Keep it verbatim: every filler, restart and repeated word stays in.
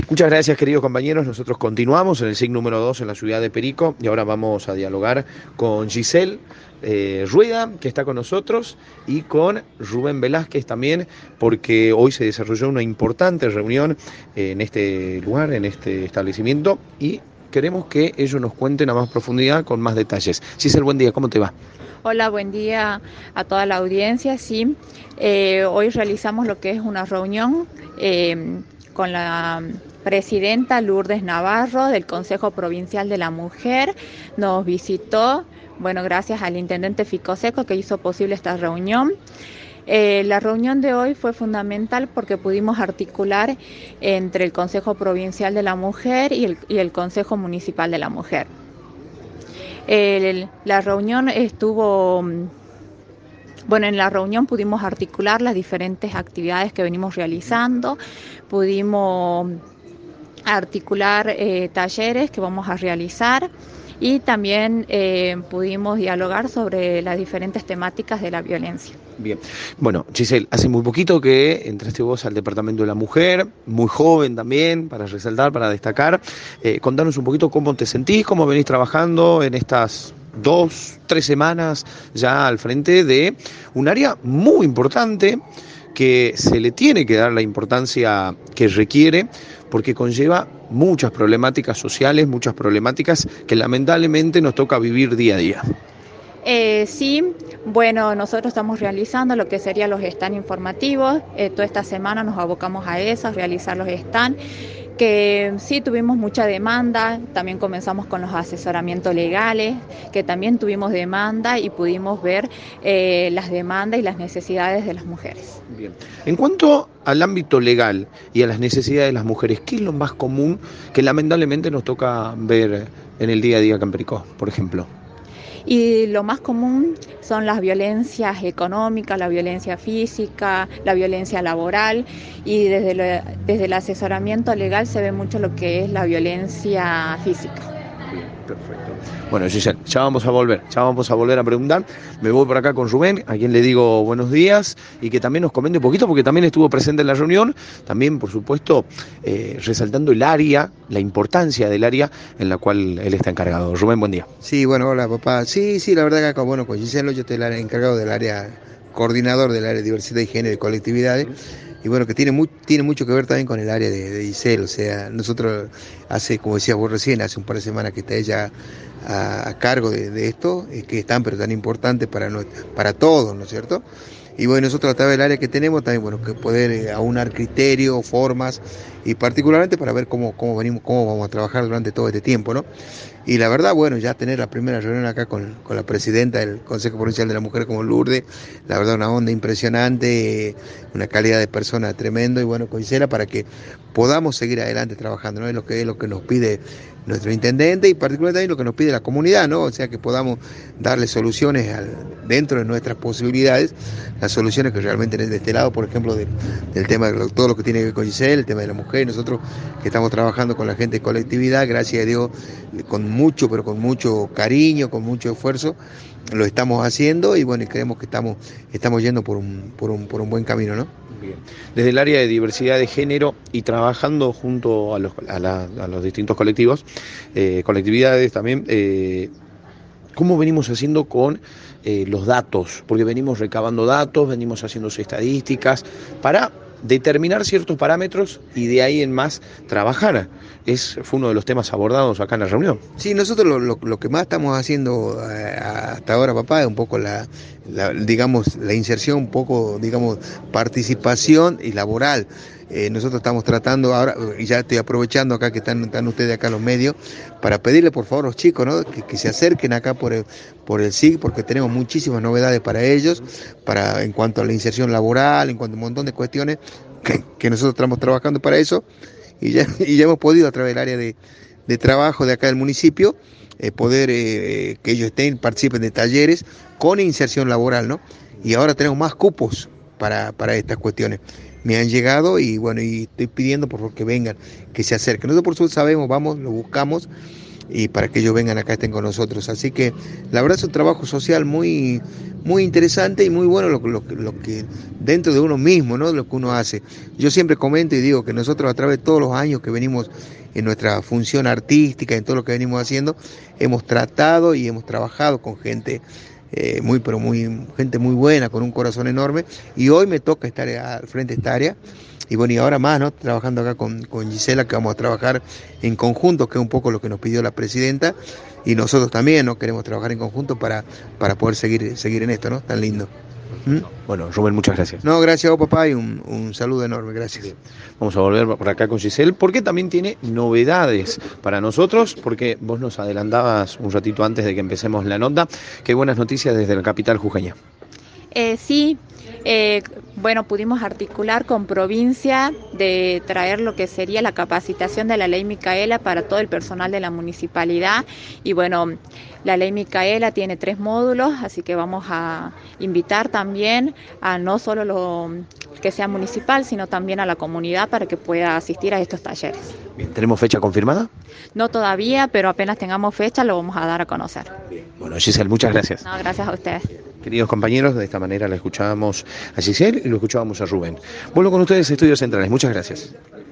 Muchas gracias, queridos compañeros. Nosotros continuamos en el S I C número dos en la ciudad de Perico y ahora vamos a dialogar con Giselle eh, Rueda, que está con nosotros, y con Rubén Velázquez también, porque hoy se desarrolló una importante reunión en este lugar, en este establecimiento, y queremos que ellos nos cuenten a más profundidad, con más detalles. Giselle, buen día, ¿cómo te va? Hola, buen día a toda la audiencia. Sí, eh, hoy realizamos lo que es una reunión eh, con la presidenta Lourdes Navarro del Consejo Provincial de la Mujer. Nos visitó, bueno, gracias al intendente Ficoseco que hizo posible esta reunión. Eh, la reunión de hoy fue fundamental porque pudimos articular entre el Consejo Provincial de la Mujer y el, y el Consejo Municipal de la Mujer. El, la reunión estuvo, bueno, en la reunión pudimos articular las diferentes actividades que venimos realizando, pudimos articular eh, talleres que vamos a realizar y también eh, pudimos dialogar sobre las diferentes temáticas de la violencia. Bien, bueno, Giselle, hace muy poquito que entraste vos al Departamento de la Mujer, muy joven también, para resaltar, para destacar. Eh, contanos un poquito cómo te sentís, cómo venís trabajando en estas dos, tres semanas ya al frente de un área muy importante que se le tiene que dar la importancia que requiere, porque conlleva muchas problemáticas sociales, muchas problemáticas que lamentablemente nos toca vivir día a día. Eh, sí, bueno, nosotros estamos realizando lo que serían los stand informativos. Eh, toda esta semana nos abocamos a eso, a realizar los stand, que sí tuvimos mucha demanda. También comenzamos con los asesoramientos legales, que también tuvimos demanda y pudimos ver eh, las demandas y las necesidades de las mujeres. Bien. En cuanto al ámbito legal y a las necesidades de las mujeres, ¿qué es lo más común que lamentablemente nos toca ver en el día a día acá en Pericó, por ejemplo? Y lo más común son las violencias económicas, la violencia física, la violencia laboral, y desde, lo, desde el asesoramiento legal se ve mucho lo que es la violencia física. Bien, perfecto. Bueno, Giselle, ya vamos a volver, ya vamos a volver a preguntar. Me voy por acá con Rubén, a quien le digo buenos días, y que también nos comente un poquito, porque también estuvo presente en la reunión, también, por supuesto, eh, resaltando el área, la importancia del área en la cual él está encargado. Rubén, buen día. Sí, bueno, hola papá. Sí, sí, la verdad que acá, bueno, con Giselo yo estoy el área- encargado del área, coordinador del área de diversidad y género y colectividades. Y bueno, que tiene, mu tiene mucho que ver también con el área de, de Giselle. O sea, nosotros hace, como decías vos recién, hace un par de semanas que está ella a, a cargo de, de esto, eh, que es tan pero tan importante para, no, para todos, ¿no es cierto? Y bueno, nosotros a través del área que tenemos también, bueno, que poder eh, aunar criterios, formas, y particularmente para ver cómo, cómo venimos, cómo vamos a trabajar durante todo este tiempo, ¿no? Y la verdad, bueno, ya tener la primera reunión acá con, con la presidenta del Consejo Provincial de la Mujer como Lourdes, la verdad una onda impresionante, eh, una calidad de persona tremendo, y bueno, con Gisela para que podamos seguir adelante trabajando, ¿no? Es lo que, es lo que nos pide nuestro intendente y particularmente también lo que nos pide la comunidad, ¿no? O sea, que podamos darle soluciones al, dentro de nuestras posibilidades, las soluciones que realmente de este lado, por ejemplo, de, del tema de lo, todo lo que tiene que ver con Giselle, el tema de la mujer, nosotros que estamos trabajando con la gente de colectividad, gracias a Dios, con mucho, pero con mucho cariño, con mucho esfuerzo, lo estamos haciendo y bueno, y creemos que estamos, estamos yendo por un, por un, por un buen camino, ¿no? Bien. Desde el área de diversidad de género y trabajando junto a los, a la, a los distintos colectivos, eh, colectividades también, eh, ¿cómo venimos haciendo con eh, los datos? Porque venimos recabando datos, venimos haciendo estadísticas para determinar ciertos parámetros y de ahí en más trabajar. Es, fue uno de los temas abordados acá en la reunión. Sí, nosotros lo, lo, lo que más estamos haciendo eh, hasta ahora, papá, es un poco la, la, digamos, la inserción, un poco, digamos, participación y laboral. Eh, nosotros estamos tratando ahora, y ya estoy aprovechando acá que están, están ustedes acá en los medios, para pedirle por favor a los chicos, ¿no? que, que se acerquen acá por el, por el S I C, porque tenemos muchísimas novedades para ellos, para en cuanto a la inserción laboral, en cuanto a un montón de cuestiones que, que nosotros estamos trabajando para eso, y ya, y ya hemos podido a través del área de, de trabajo de acá del municipio, eh, poder eh, que ellos estén, participen de talleres con inserción laboral, ¿no? Y ahora tenemos más cupos para, para estas cuestiones. Me han llegado y bueno, y estoy pidiendo por favor que vengan, que se acerquen. Nosotros por supuesto sabemos, vamos, lo buscamos, y para que ellos vengan acá, estén con nosotros. Así que la verdad es un trabajo social muy, muy interesante y muy bueno lo, lo, lo que dentro de uno mismo, ¿no? Lo que uno hace. Yo siempre comento y digo que nosotros a través de todos los años que venimos en nuestra función artística, en todo lo que venimos haciendo, hemos tratado y hemos trabajado con gente eh, muy, pero muy, gente muy buena, con un corazón enorme, y hoy me toca estar al frente de esta área. Y bueno, y ahora más, ¿no? Trabajando acá con, con Gisela, que vamos a trabajar en conjunto, que es un poco lo que nos pidió la presidenta, y nosotros también, ¿no? Queremos trabajar en conjunto para, para poder seguir, seguir en esto, ¿no? Tan lindo. ¿Mm? Bueno, Rubén, muchas gracias. No, gracias a vos, papá, y un, un saludo enorme, gracias. Bien. Vamos a volver por acá con Giselle, porque también tiene novedades para nosotros, porque vos nos adelantabas un ratito antes de que empecemos la nota, que hay buenas noticias desde la capital jujeña. Eh, sí, eh, bueno, pudimos articular con provincia de traer lo que sería la capacitación de la ley Micaela para todo el personal de la municipalidad, y bueno, la ley Micaela tiene tres módulos, así que vamos a invitar también a no solo lo que sea municipal, sino también a la comunidad para que pueda asistir a estos talleres. Bien, ¿tenemos fecha confirmada? No todavía, pero apenas tengamos fecha lo vamos a dar a conocer. Bien. Bueno, Giselle, muchas gracias. No, gracias a ustedes. Queridos compañeros, de esta manera la escuchábamos a Giselle y lo escuchábamos a Rubén. Vuelvo con ustedes a Estudios Centrales. Muchas gracias.